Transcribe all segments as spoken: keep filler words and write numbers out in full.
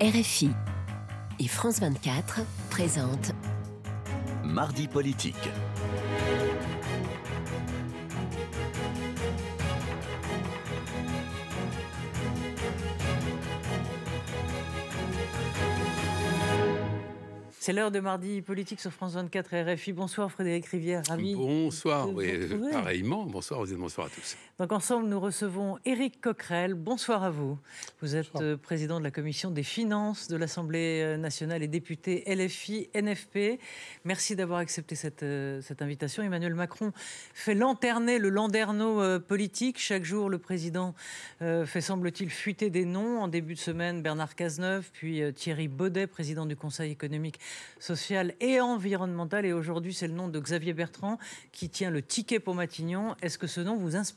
R F I et France vingt-quatre présentent Mardi politique. C'est l'heure de Mardi politique sur France vingt-quatre et R F I. Bonsoir Frédéric Rivière, ravi. Bonsoir, oui, pareillement. Bonsoir aux bonsoir à tous. Donc ensemble, nous recevons Éric Coquerel. Bonsoir à vous. Vous êtes Bonsoir. président de la commission des finances de l'Assemblée nationale et député L F I N F P. Merci d'avoir accepté cette, cette invitation. Emmanuel Macron fait lanterner le landerneau politique. Chaque jour, le président fait, semble-t-il, fuiter des noms. En début de semaine, Bernard Cazeneuve, puis Thierry Baudet, président du Conseil économique, social et environnemental. Et aujourd'hui, c'est le nom de Xavier Bertrand qui tient le ticket pour Matignon. Est-ce que ce nom vous inspire ?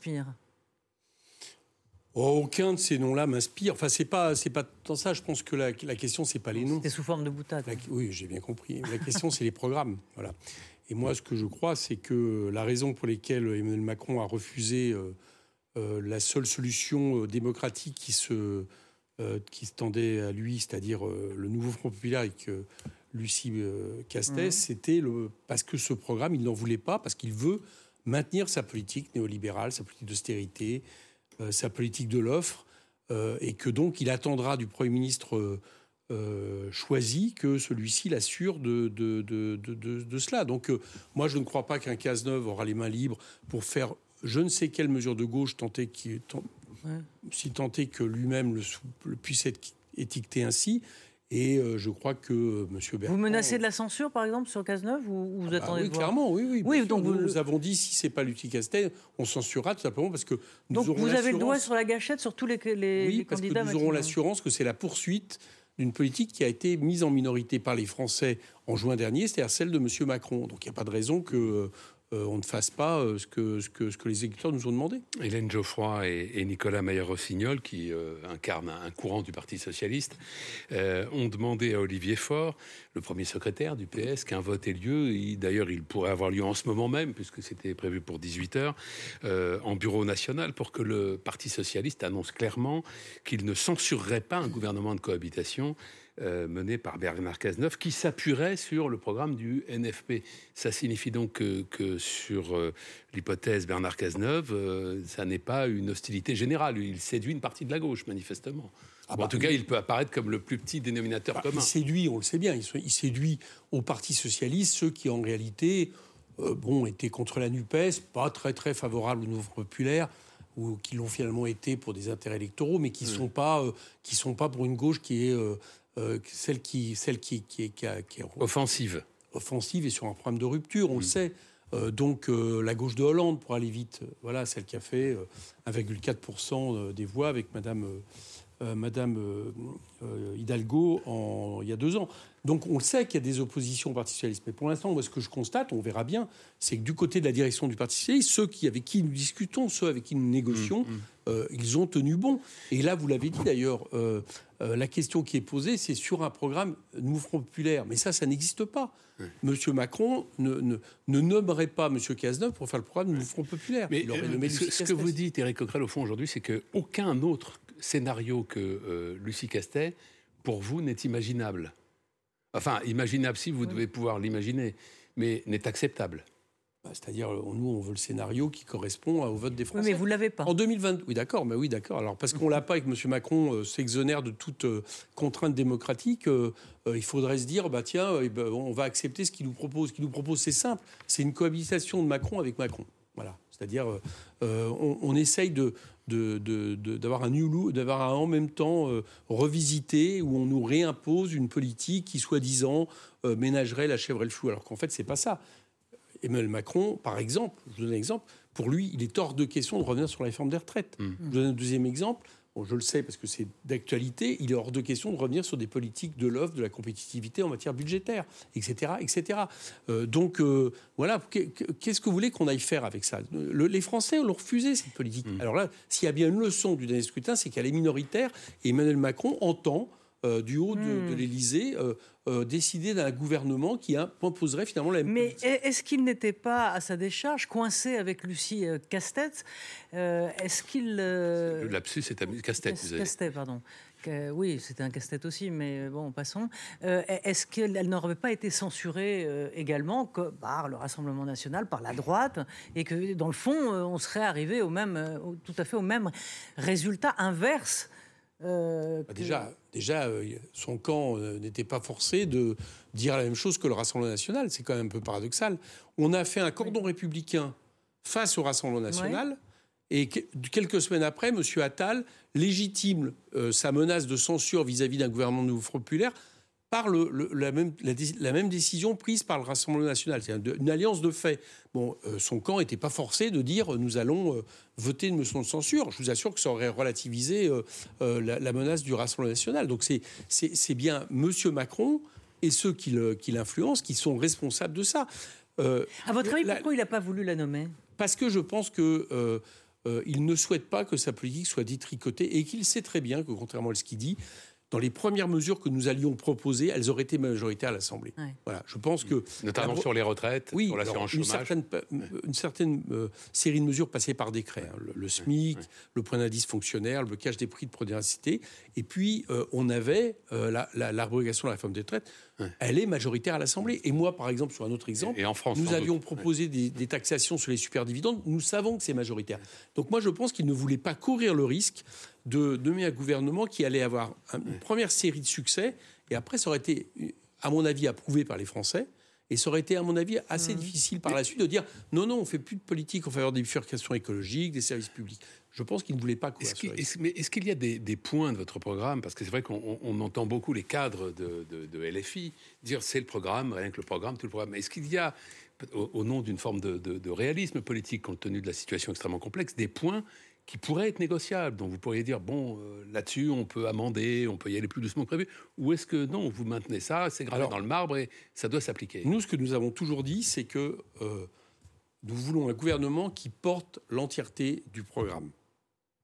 Oh, aucun de ces noms-là m'inspire. Enfin, c'est pas, c'est pas tant ça. Je pense que la, la question, c'est pas les noms. C'était sous forme de boutade. La, oui, j'ai bien compris. La question, c'est les programmes. Voilà. Et moi, ce que je crois, c'est que la raison pour laquelle Emmanuel Macron a refusé euh, euh, la seule solution euh, démocratique qui se, euh, qui se tendait à lui, c'est-à-dire euh, le nouveau Front populaire avec euh, Lucie euh, Castès, mmh. c'était le, parce que ce programme, il n'en voulait pas, parce qu'il veut maintenir sa politique néolibérale, sa politique d'austérité, euh, sa politique de l'offre, euh, et que donc il attendra du Premier ministre euh, euh, choisi que celui-ci l'assure de, de, de, de, de, de cela. Donc euh, moi, je ne crois pas qu'un Cazeneuve aura les mains libres pour faire je ne sais quelle mesure de gauche, tenter qu'il, tant, ouais. si tant est que lui-même le, le puisse être étiqueté ainsi. Et euh, je crois que euh, M. Bertrand... Vous menacez de la censure, par exemple, sur Cazeneuve, ou, ou vous ah attendez bah oui, de voir clairement, oui, oui. oui donc nous, vous... nous avons dit, si c'est pas Lucie Castès, on censurera tout simplement parce que nous donc aurons vous avez le doigt l'assurance... sur la gâchette sur tous les, les, oui, les parce candidats. que nous aurons l'assurance que c'est la poursuite d'une politique qui a été mise en minorité par les Français en juin dernier, c'est-à-dire celle de M. Macron. Donc il n'y a pas de raison que... Euh, on ne fasse pas euh, ce, que, ce, que, ce que les électeurs nous ont demandé. Hélène Geoffroy et, et Nicolas Maillard-Rossignol, qui euh, incarnent un, un courant du Parti socialiste, euh, ont demandé à Olivier Faure, le premier secrétaire du P S, qu'un vote ait lieu. Il, d'ailleurs, il pourrait avoir lieu en ce moment même, puisque c'était prévu pour dix-huit heures, euh, en bureau national, pour que le Parti socialiste annonce clairement qu'il ne censurerait pas un gouvernement de cohabitation Euh, mené par Bernard Cazeneuve, qui s'appuierait sur le programme du N F P. Ça signifie donc que, que sur euh, l'hypothèse Bernard Cazeneuve, euh, ça n'est pas une hostilité générale. Il séduit une partie de la gauche, manifestement. Ah bah, en tout oui. cas, il peut apparaître comme le plus petit dénominateur bah, commun. Il séduit, on le sait bien, il séduit au Parti socialiste ceux qui, en réalité, euh, bon, étaient contre la NUPES, pas très, très favorables au Nouveau populaire, ou qui l'ont finalement été pour des intérêts électoraux, mais qui ne mmh. sont pas, euh, qui sont pas pour une gauche qui est... Euh, Euh, celle qui, celle qui, qui, est, qui, a, qui est offensive, offensive et sur un programme de rupture, on mmh. le sait. Euh, donc euh, la gauche de Hollande, pour aller vite, euh, voilà, celle qui a fait euh, un virgule quatre pour cent des voix avec Madame, euh, Madame euh, euh, Hidalgo en, il y a deux ans. Donc on le sait qu'il y a des oppositions au Parti socialiste. Mais pour l'instant, moi, ce que je constate, on verra bien, c'est que du côté de la direction du Parti socialiste, ceux qui, avec qui nous discutons, ceux avec qui nous négocions, mmh. euh, ils ont tenu bon. Et là, vous l'avez dit d'ailleurs, euh, euh, la question qui est posée, c'est sur un programme Mouvement populaire. Mais ça, ça n'existe pas. Oui. Monsieur Macron ne, ne, ne nommerait pas Monsieur Cazeneuve pour faire le programme du Mouvement populaire. Mais il aurait euh, nommé ce, ce que vous dites, Éric Coquerel, au fond, aujourd'hui, c'est qu'aucun autre scénario que euh, Lucie Castès, pour vous, n'est imaginable. Enfin, imaginable si vous oui. devez pouvoir l'imaginer, mais n'est acceptable. C'est-à-dire, nous, on veut le scénario qui correspond au vote des Français. Oui, mais vous ne l'avez pas. En deux mille vingt, oui, d'accord, mais oui, d'accord. Alors, parce qu'on ne l'a pas et que M. Macron euh, s'exonère de toute euh, contrainte démocratique, euh, euh, il faudrait se dire, bah, tiens, euh, bah, on va accepter ce qu'il nous propose. Ce qu'il nous propose, c'est simple. C'est une cohabitation de Macron avec Macron. Voilà. C'est-à-dire, euh, on, on essaye de, de, de, de, d'avoir un new look, d'avoir un en même temps euh, revisité, où on nous réimpose une politique qui, soi-disant, euh, ménagerait la chèvre et le fou. Alors qu'en fait, c'est pas ça. Emmanuel Macron, par exemple, je vous donne un exemple, pour lui, il est hors de question de revenir sur la réforme des retraites. Mmh. Je vous donne un deuxième exemple. Bon, je le sais parce que c'est d'actualité, il est hors de question de revenir sur des politiques de l'offre, de la compétitivité en matière budgétaire, et cetera, et cetera. Euh, donc, euh, voilà, qu'est-ce que vous voulez qu'on aille faire avec ça ? Le, Les Français l'ont refusé, cette politique. Mmh. Alors là, s'il y a bien une leçon du dernier scrutin, c'est qu'elle est minoritaire, et Emmanuel Macron entend, euh, du haut de, mmh. de l'Élysée, euh, euh, décider d'un gouvernement qui imposerait finalement la même Mais politique. Est-ce qu'il n'était pas, à sa décharge, coincé avec Lucie Castès euh, Est-ce qu'il... Euh... Le lapsus est à Castès, vous avez. Castès, pardon. Que, oui, c'était un casse-tête aussi, mais bon, passons. Euh, est-ce qu'elle n'aurait pas été censurée euh, également que, par le Rassemblement national, par la droite, et que dans le fond, euh, on serait arrivé au même, euh, au, tout à fait au même résultat inverse? Euh, bah que... Déjà, déjà euh, son camp euh, n'était pas forcé de dire la même chose que le Rassemblement national. C'est quand même un peu paradoxal. On a fait un cordon oui. républicain face au Rassemblement national. Oui. Et quelques semaines après, M. Attal légitime euh, sa menace de censure vis-à-vis d'un gouvernement de nouveau populaire par le, le, la, même, la, la même décision prise par le Rassemblement national. C'est une alliance de fait. Bon, euh, son camp n'était pas forcé de dire euh, nous allons euh, voter une motion de censure. Je vous assure que ça aurait relativisé euh, euh, la, la menace du Rassemblement national. Donc c'est, c'est, c'est bien M. Macron et ceux qui, le, qui l'influencent qui sont responsables de ça. Euh, à votre avis, la, pourquoi il n'a pas voulu la nommer ? Parce que je pense que... Euh, Euh, il ne souhaite pas que sa politique soit détricotée et qu'il sait très bien que, contrairement à ce qu'il dit, dans les premières mesures que nous allions proposer, elles auraient été majoritaires à l'Assemblée. Ouais. Voilà, je pense que... Notamment la... sur les retraites, oui, sur l'assurance une chômage. Certaine, une certaine euh, série de mesures passées par décret. Hein, le, le SMIC, ouais, ouais. le point d'indice fonctionnaire, le blocage des prix de productivité. Et puis, euh, on avait euh, la, la, l'abrogation de la réforme des retraites. Ouais. Elle est majoritaire à l'Assemblée. Et moi, par exemple, sur un autre exemple, et en France, nous avions doute. proposé ouais. des, des taxations sur les superdividendes. Nous savons que c'est majoritaire. Donc moi, je pense qu'il ne voulait pas courir le risque de nommer un gouvernement qui allait avoir une ouais. première série de succès. Et après, ça aurait été, à mon avis, approuvé par les Français. Et ça aurait été, à mon avis, assez mmh. difficile par la suite de dire non, non, on ne fait plus de politique en faveur des bifurcations écologiques, des services publics. Je pense qu'il ne voulait pas courir. Est-ce qu'il, est-ce, mais est-ce qu'il y a des, des points de votre programme ? Parce que c'est vrai qu'on on entend beaucoup les cadres de, de, de L F I dire c'est le programme, rien que le programme, tout le programme. Est-ce qu'il y a, au, au nom d'une forme de, de, de réalisme politique, compte tenu de la situation extrêmement complexe, des points qui pourraient être négociables, dont vous pourriez dire, bon, euh, là-dessus, on peut amender, on peut y aller plus doucement que prévu, ou est-ce que non, vous maintenez ça, c'est gravé Alors, dans le marbre et ça doit s'appliquer ? Nous, ce que nous avons toujours dit, c'est que euh, nous voulons un gouvernement qui porte l'entièreté du programme. D'accord ?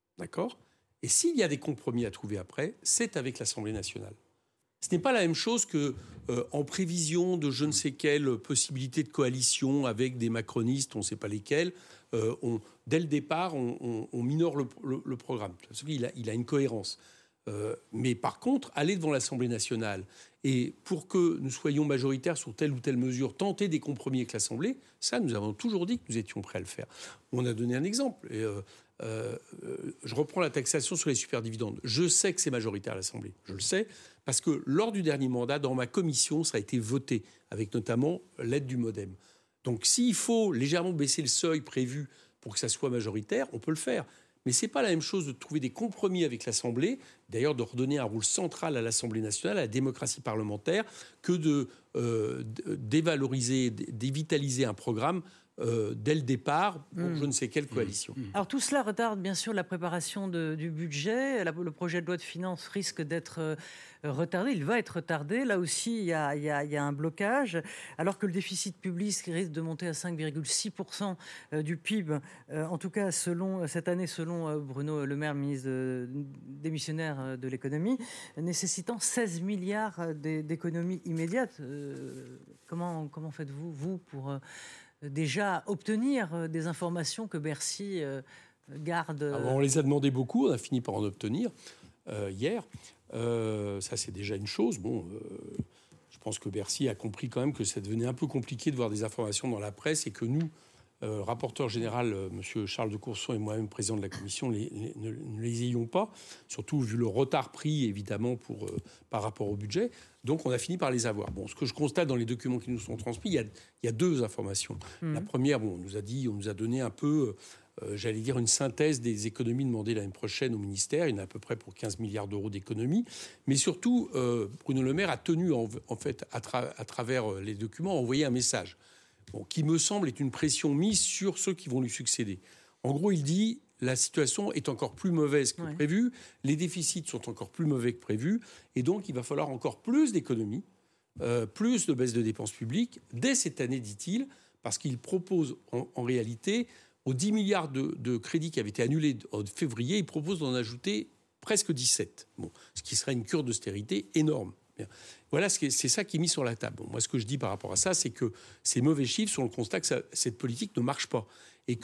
Et s'il y a des compromis à trouver après, c'est avec l'Assemblée nationale. Ce n'est pas la même chose que euh, en prévision de je ne sais quelle possibilité de coalition avec des macronistes, on ne sait pas lesquels, euh, on, dès le départ, on, on, on minore le, le, le programme. Parce qu'il a, il a une cohérence. Euh, mais par contre, aller devant l'Assemblée nationale et pour que nous soyons majoritaires sur telle ou telle mesure, tenter des compromis avec l'Assemblée, ça, nous avons toujours dit que nous étions prêts à le faire. On a donné un exemple. Et, euh, euh, je reprends la taxation sur les superdividendes. Je sais que c'est majoritaire à l'Assemblée. Je le sais. Parce que lors du dernier mandat, dans ma commission, ça a été voté, avec notamment l'aide du MoDem. Donc s'il faut légèrement baisser le seuil prévu pour que ça soit majoritaire, on peut le faire. Mais ce n'est pas la même chose de trouver des compromis avec l'Assemblée, d'ailleurs de redonner un rôle central à l'Assemblée nationale, à la démocratie parlementaire, que de euh, dévaloriser, dévitaliser un programme Euh, dès le départ, pour mmh. je ne sais quelle coalition. Mmh. Alors tout cela retarde bien sûr la préparation de, du budget. La, le projet de loi de finances risque d'être euh, retardé. Il va être retardé. Là aussi, il y a, il y a, il y a un blocage. Alors que le déficit public risque de monter à cinq virgule six pour cent du P I B. Euh, en tout cas, selon, cette année, selon Bruno Le Maire, ministre de, démissionnaire de l'économie, nécessitant seize milliards d'économies immédiates. Euh, comment, comment faites-vous, vous, pour... Euh, déjà obtenir des informations que Bercy euh, garde. Alors, on les a demandé beaucoup, on a fini par en obtenir euh, hier. Euh, ça, c'est déjà une chose. Bon, euh, je pense que Bercy a compris quand même que ça devenait un peu compliqué de voir des informations dans la presse et que nous, euh, rapporteur général, euh, M. Charles de Courson et moi-même, président de la commission, les, les, ne, ne les ayons pas, surtout vu le retard pris, évidemment, pour, euh, par rapport au budget. Donc, on a fini par les avoir. Bon, ce que je constate dans les documents qui nous sont transmis, il y a, il y a deux informations. Mmh. La première, bon, on nous a dit, on nous a donné un peu, euh, j'allais dire, une synthèse des économies demandées l'année prochaine au ministère. Il y en a à peu près pour quinze milliards d'euros d'économies. Mais surtout, euh, Bruno Le Maire a tenu, en, en fait, à, tra- à travers les documents, à envoyer un message. Bon, qui me semble est une pression mise sur ceux qui vont lui succéder. En gros, il dit la situation est encore plus mauvaise que ouais. prévu, les déficits sont encore plus mauvais que prévu, et donc il va falloir encore plus d'économies, euh, plus de baisse de dépenses publiques dès cette année, dit-il, parce qu'il propose en, en réalité aux dix milliards de, de crédits qui avaient été annulés en février, il propose d'en ajouter presque dix-sept, bon, ce qui serait une cure d'austérité énorme. Bien. Voilà, c'est ça qui est mis sur la table. Bon, moi, ce que je dis par rapport à ça, c'est que ces mauvais chiffres sont le constat que ça, cette politique ne marche pas. Et que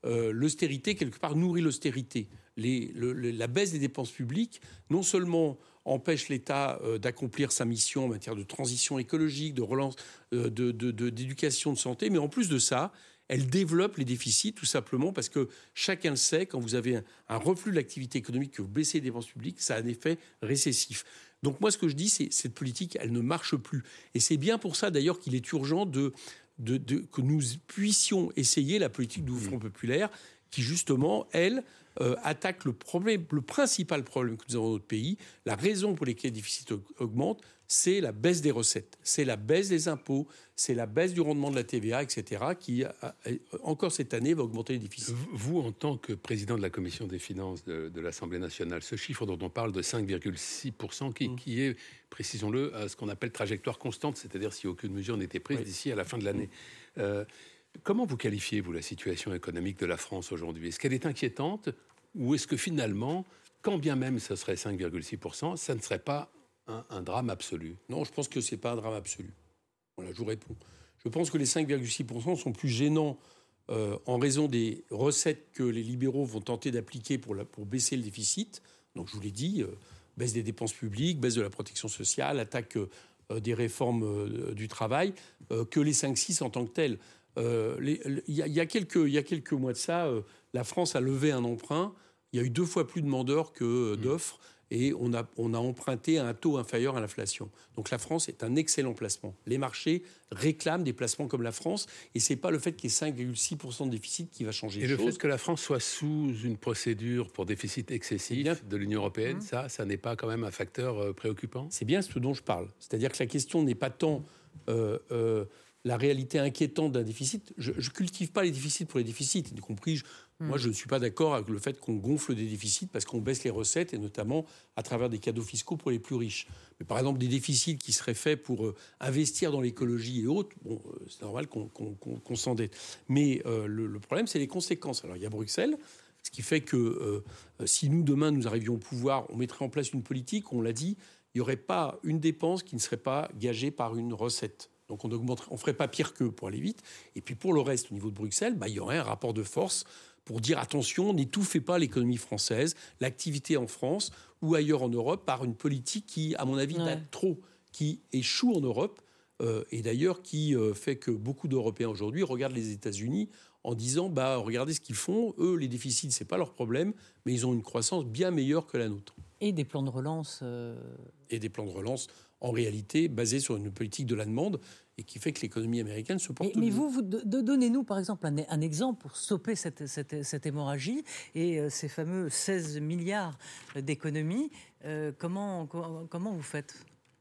euh, l'austérité, quelque part, nourrit l'austérité. Les, le, le, la baisse des dépenses publiques, non seulement empêche l'État euh, d'accomplir sa mission en matière de transition écologique, de relance, euh, de, de, de, d'éducation, de santé, mais en plus de ça, elle développe les déficits tout simplement parce que chacun le sait, quand vous avez un, un reflux de l'activité économique, que vous baissez les dépenses publiques, ça a un effet récessif. Donc moi, ce que je dis, c'est que cette politique, elle ne marche plus. Et c'est bien pour ça, d'ailleurs, qu'il est urgent de, de, de, que nous puissions essayer la politique du Front populaire qui, justement, elle, euh, attaque le, problème, le principal problème que nous avons dans notre pays. La raison pour laquelle les déficits augmentent, c'est la baisse des recettes, c'est la baisse des impôts, c'est la baisse du rendement de la T V A, et cetera, qui, encore cette année, va augmenter les déficits. Vous, en tant que président de la Commission des finances de, de l'Assemblée nationale, ce chiffre dont on parle de cinq virgule six pour cent, qui, mmh. qui est, précisons-le, ce qu'on appelle trajectoire constante, c'est-à-dire si aucune mesure n'était prise oui. d'ici à la fin de l'année. Mmh. Euh, comment vous qualifiez, vous, la situation économique de la France aujourd'hui ? Est-ce qu'elle est inquiétante ou est-ce que finalement, quand bien même ce serait cinq virgule six pour cent, ça ne serait pas Un, un drame absolu? Non, je pense que ce n'est pas un drame absolu. Voilà, je vous réponds. Je pense que les cinq virgule six pour cent sont plus gênants euh, en raison des recettes que les libéraux vont tenter d'appliquer pour, la, pour baisser le déficit. Donc, je vous l'ai dit, euh, baisse des dépenses publiques, baisse de la protection sociale, attaque euh, des réformes euh, du travail, euh, que les cinq six en tant que tels. Euh, il y, y, y a quelques mois de ça, euh, la France a levé un emprunt. Il y a eu deux fois plus de demandeurs que euh, d'offres. Mmh. Et on a, on a emprunté à un taux inférieur à l'inflation. Donc la France est un excellent placement. Les marchés réclament des placements comme la France. Et ce n'est pas le fait qu'il y ait cinq virgule six pour cent de déficit qui va changer les choses. Et le choses. fait que la France soit sous une procédure pour déficit excessif bien, de l'Union européenne, mmh. ça, ça n'est pas quand même un facteur euh, préoccupant ? C'est bien ce dont je parle. C'est-à-dire que la question n'est pas tant... Euh, euh, la réalité inquiétante d'un déficit. Je ne cultive pas les déficits pour les déficits, y compris... Je, mmh. Moi, je ne suis pas d'accord avec le fait qu'on gonfle des déficits parce qu'on baisse les recettes, et notamment à travers des cadeaux fiscaux pour les plus riches. Mais par exemple, des déficits qui seraient faits pour euh, investir dans l'écologie et autres, bon, euh, c'est normal qu'on, qu'on, qu'on, qu'on s'endette. Mais euh, le, le problème, c'est les conséquences. Alors, il y a Bruxelles, ce qui fait que euh, si nous, demain, nous arrivions au pouvoir, on mettrait en place une politique, on l'a dit, il n'y aurait pas une dépense qui ne serait pas gagée par une recette. Donc on ne ferait pas pire qu'eux pour aller vite. Et puis pour le reste, au niveau de Bruxelles, bah, il y aurait un rapport de force pour dire attention, n'étouffez pas l'économie française, l'activité en France ou ailleurs en Europe par une politique qui, à mon avis, ouais. date trop, qui échoue en Europe euh, et d'ailleurs qui euh, fait que beaucoup d'Européens aujourd'hui regardent les États-Unis en disant bah, regardez ce qu'ils font, eux, les déficits, ce n'est pas leur problème, mais ils ont une croissance bien meilleure que la nôtre. Et des plans de relance euh... Et des plans de relance en réalité basé sur une politique de la demande et qui fait que l'économie américaine se porte Mais, mais mieux. vous, vous de, donnez-nous par exemple un, un exemple pour stopper cette, cette, cette hémorragie et euh, ces fameux seize milliards d'économies. Euh, comment, comment vous faites ?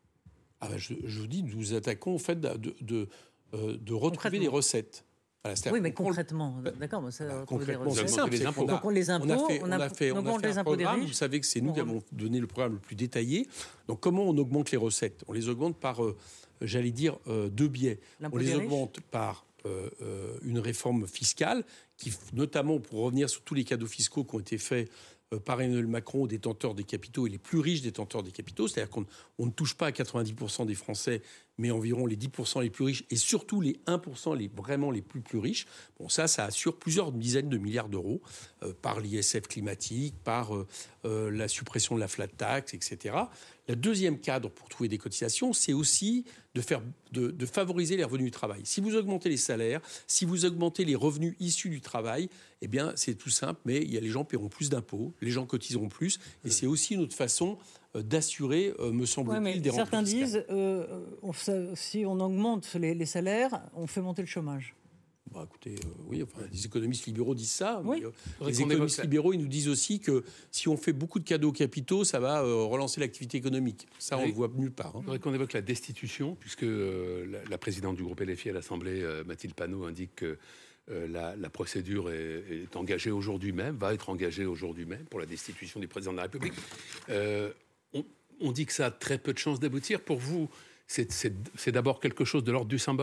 ah ben je, je vous dis, nous nous attaquons au fait de, de, de, euh, de retrouver les recettes. Voilà, oui, mais concrètement, le... d'accord, ça, bah, concrètement, c'est simple. Les impôts. Donc, les impôts, on a fait, on a fait, on a fait un programme. Vous savez que c'est nous qui avons donné le programme le plus détaillé. Donc, comment on augmente les recettes ? On les augmente par, euh, j'allais dire, euh, deux biais. On les augmente par euh, euh, une réforme fiscale, qui, notamment pour revenir sur tous les cadeaux fiscaux qui ont été faits euh, par Emmanuel Macron aux détenteurs des capitaux et les plus riches détenteurs des capitaux. C'est-à-dire qu'on on ne touche pas à quatre-vingt-dix pour cent des Français, mais environ les dix pour cent les plus riches et surtout les un pour cent les, vraiment les plus plus riches. Bon, ça, ça assure plusieurs dizaines de milliards d'euros euh, par l'I S F climatique, par euh, euh, la suppression de la flat tax, et cetera. Le deuxième cadre pour trouver des cotisations, c'est aussi de, faire, de, de favoriser les revenus du travail. Si vous augmentez les salaires, si vous augmentez les revenus issus du travail, eh bien, c'est tout simple, mais il y a, les gens paieront plus d'impôts, les gens cotiseront plus, et c'est aussi une autre façon d'assurer, euh, me semble-t-il, ouais, des rentrées certains fiscales. disent, euh, on, ça, si on augmente les, les salaires, on fait monter le chômage. Bah, écoutez, euh, oui, enfin, les économistes libéraux disent ça. Oui. Mais, euh, les économistes libéraux, ils nous disent aussi que si on fait beaucoup de cadeaux aux capitaux, ça va euh, relancer l'activité économique. Ça, on ne le voit nulle part. Hein. Je voudrais qu'on évoque la destitution, puisque euh, la, la présidente du groupe L F I à l'Assemblée, euh, Mathilde Panot, indique que euh, la, la procédure est, est engagée aujourd'hui même, va être engagée aujourd'hui même pour la destitution du président de la République. Euh, on, on dit que ça a très peu de chances d'aboutir. Pour vous, c'est, c'est, c'est d'abord quelque chose de l'ordre du symbole ?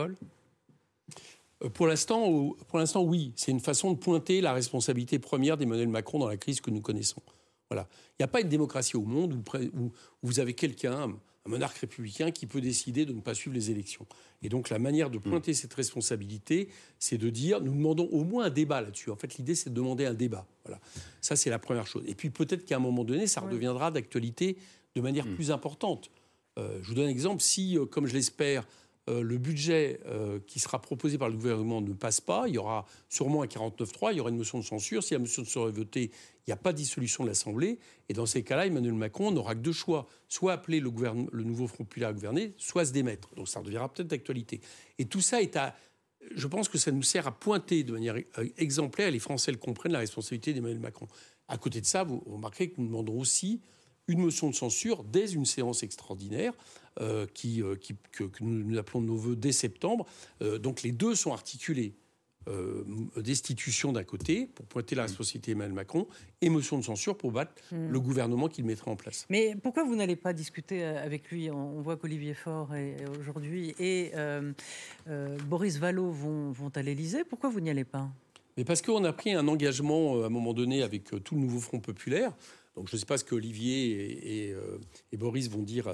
Pour l'instant, pour l'instant, oui. C'est une façon de pointer la responsabilité première d'Emmanuel Macron dans la crise que nous connaissons. Voilà. Il n'y a pas une démocratie au monde où, où vous avez quelqu'un, un un monarque républicain qui peut décider de ne pas suivre les élections. Et donc la manière de pointer mmh. cette responsabilité, c'est de dire, nous demandons au moins un débat là-dessus. En fait, l'idée, c'est de demander un débat. Voilà. Ça, c'est la première chose. Et puis peut-être qu'à un moment donné, ça oui. redeviendra d'actualité de manière mmh. plus importante. Euh, je vous donne un exemple. Si, euh, comme je l'espère, euh, le budget euh, qui sera proposé par le gouvernement ne passe pas, il y aura sûrement un quarante-neuf trois, il y aura une motion de censure. Si la motion de censure est votée, il n'y a pas de dissolution de l'Assemblée. Et dans ces cas-là, Emmanuel Macron n'aura que deux choix. Soit appeler le, le nouveau Front populaire à gouverner, soit se démettre. Donc ça redeviendra peut-être d'actualité. Et tout ça est à... Je pense que ça nous sert à pointer de manière exemplaire, les Français le comprennent, la responsabilité d'Emmanuel Macron. À côté de ça, vous remarquerez que nous demandons aussi une motion de censure dès une séance extraordinaire euh, qui, euh, qui, que, que nous, nous appelons de nos voeux dès septembre. Euh, donc les deux sont articulés. Euh, destitution d'un côté, pour pointer la responsabilité d'Emmanuel Macron, et motion de censure pour battre mmh. le gouvernement qu'il mettrait en place. Mais pourquoi vous n'allez pas discuter avec lui ? On voit qu'Olivier Faure est, aujourd'hui et euh, euh, Boris Vallaud vont, vont à l'Élysée. Pourquoi vous n'y allez pas ? Mais parce qu'on a pris un engagement à un moment donné avec tout le nouveau Front populaire. Donc je ne sais pas ce qu'Olivier et, et, euh, et Boris vont dire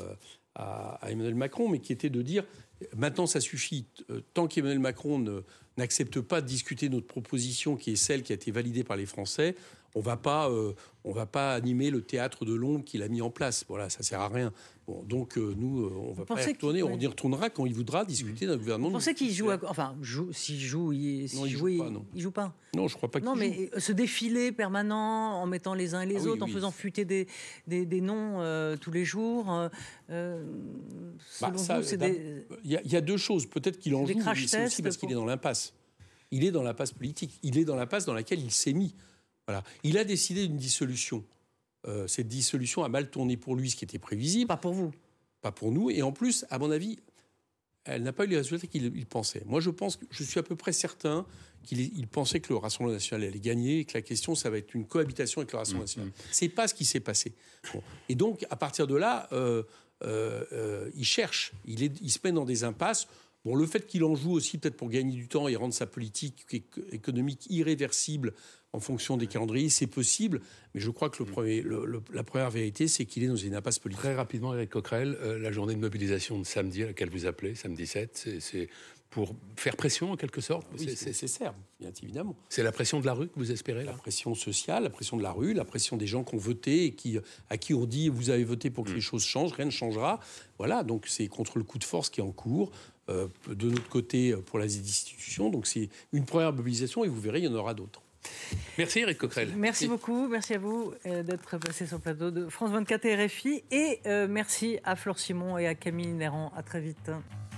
à, à Emmanuel Macron, mais qui était de dire maintenant ça suffit. Tant qu'Emmanuel Macron ne, n'accepte pas de discuter notre proposition, qui est celle qui a été validée par les Français, on ne va pas, euh, on va pas animer le théâtre de l'ombre qu'il a mis en place. Voilà, ça ne sert à rien. Bon, donc euh, nous, euh, on ne va pas y retourner. On y retournera quand il voudra discuter d'un gouvernement. Vous pensez qu'il joue à... Enfin, joue, s'il joue, il, non, il joue, joue il, pas. Non, il joue pas. Non, je crois pas qu'il non, joue. Non, mais ce défilé permanent, en mettant les uns et les ah, autres, oui, en oui. faisant fuiter des, des, des noms euh, tous les jours. Euh, bah, ça, il des... y, y a deux choses. Peut-être qu'il en joue, mais c'est aussi parce pour... qu'il est dans l'impasse. Il est dans l'impasse politique. Il est dans l'impasse dans laquelle il s'est mis. Voilà. Il a décidé d'une dissolution. Euh, cette dissolution a mal tourné pour lui, ce qui était prévisible. Pas pour vous. Pas pour nous. Et en plus, à mon avis, elle n'a pas eu les résultats qu'il il pensait. Moi, je pense que je suis à peu près certain qu'il il pensait que le Rassemblement national allait gagner et que la question, ça va être une cohabitation avec le Rassemblement mmh, national. Mmh. C'est pas ce qui s'est passé. Bon. Et donc, à partir de là, euh, euh, euh, il cherche. Il, est, il se met dans des impasses. Bon, le fait qu'il en joue aussi peut-être pour gagner du temps et rendre sa politique économique irréversible en fonction des calendriers, c'est possible. Mais je crois que le premier, le, le, la première vérité, c'est qu'il est dans une impasse politique. Très rapidement, Éric Coquerel, euh, la journée de mobilisation de samedi à laquelle vous appelez, samedi sept, c'est, c'est pour faire pression en quelque sorte. Oui, c'est, c'est nécessaire, bien évidemment. C'est la pression de la rue que vous espérez là ? La pression sociale, la pression de la rue, la pression des gens qui ont voté et qui, à qui on dit vous avez voté pour que mmh. les choses changent, rien ne changera. Voilà, donc c'est contre le coup de force qui est en cours. Euh, de notre côté pour les institutions. Donc c'est une première mobilisation et vous verrez, il y en aura d'autres. Merci Éric Coquerel. Merci, merci beaucoup, merci à vous euh, d'être passé sur le plateau de France vingt-quatre et R F I et euh, merci à Flore Simon et à Camille Néran. À très vite.